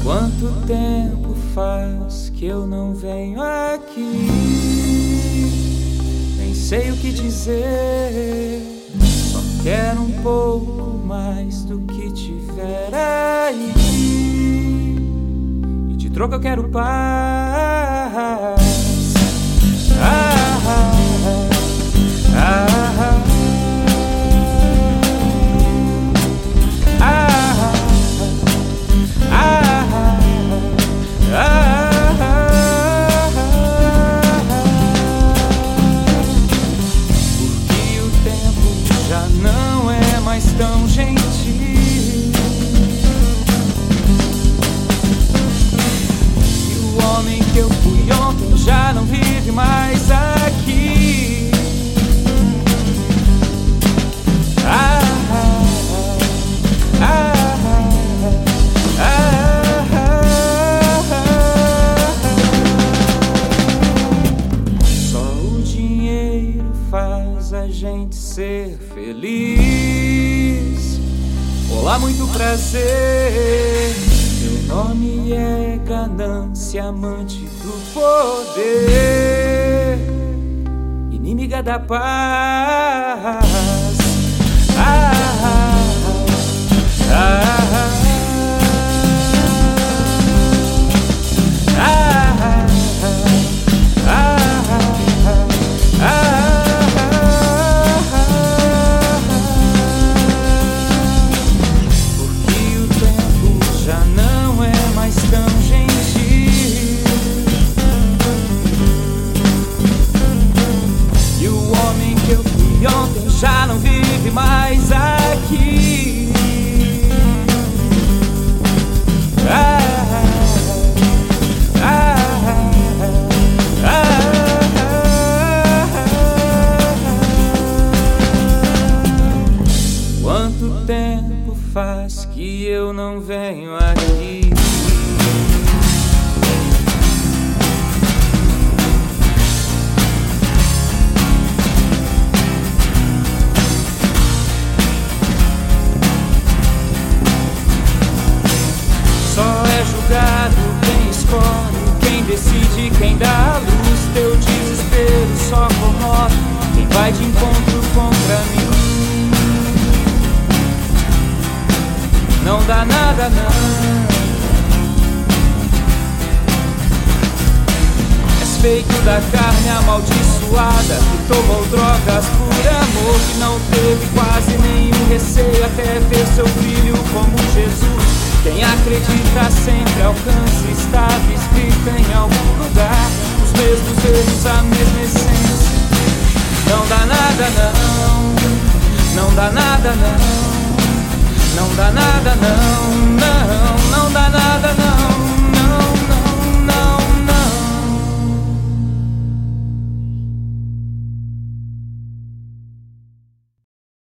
Quanto tempo faz que eu não venho aqui? Nem sei o que dizer. Só quero um pouco mais do que tiver aí. E de troca eu quero paz. Porque o tempo já não é mais tão gentil. E o homem que eu fui ontem já não vive mais aqui. Só o dinheiro faz a gente ser feliz. Olá, muito prazer. Meu nome é ganância, amante do poder, inimiga da paz. Porque o tempo já não é mais tão gentil. E o homem que eu fui ontem já não vive mais aqui. Quanto tempo faz que eu não venho aqui? Só é julgado quem escolhe, quem decide, quem dá a luz. Teu desespero só comove quem vai de encontro contra mim. Não dá nada não. És feito da carne amaldiçoada, que tomou drogas por amor, que não teve quase nenhum receio até ver seu filho como Jesus. Quem acredita sempre alcança, estava escrito em algum lugar. Os mesmos erros, a mesma essência. Não dá nada não, não dá nada não.